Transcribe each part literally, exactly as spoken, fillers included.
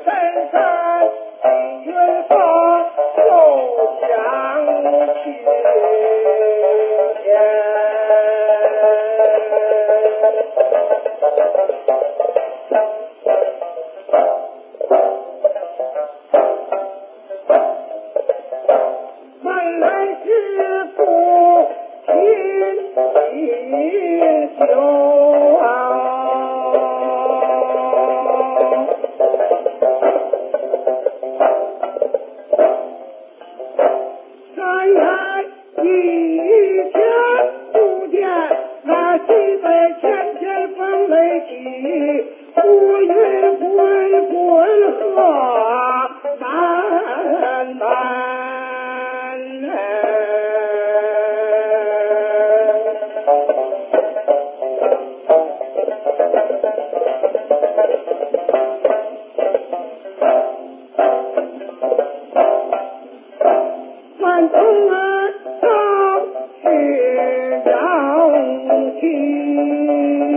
深山青云发，又想起本来是父亲锦绣啊，山崖一天不见，那西北天天风雷起，乌云滚滚河南南。万众儿上去扬起，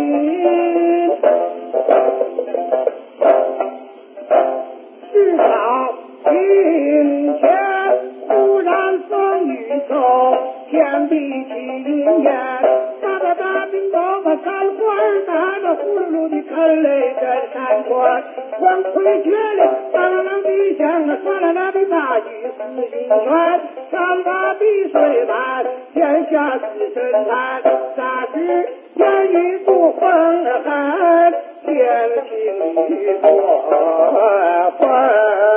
至少今天忽然风雨骤，天地起云烟，大大大兵刀把山关，打着呼噜噜的看雷震山关，光盔绝岭，当啷啷的响，唰啦啦的大雨似云川，山洼碧水满，天下是神坛，那时烟雨不风寒，天晴雨过风。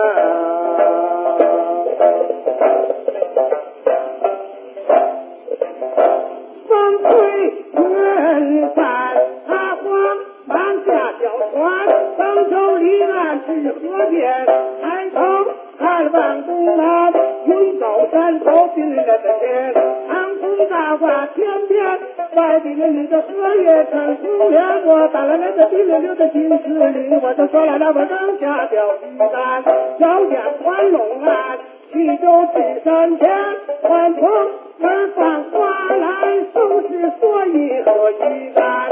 风吹远山，阿黄忙下小船，登舟离岸至河边，抬头看望东南，云高山头冰冷的天，长空大挂天边，外地人的荷叶成红莲，我打了那个滴溜溜的金丝铃，我就说了那我扔下钓鱼竿，脚眼宽龙岸，七州七山前，欢风而放花篮，收拾所以和鱼竿。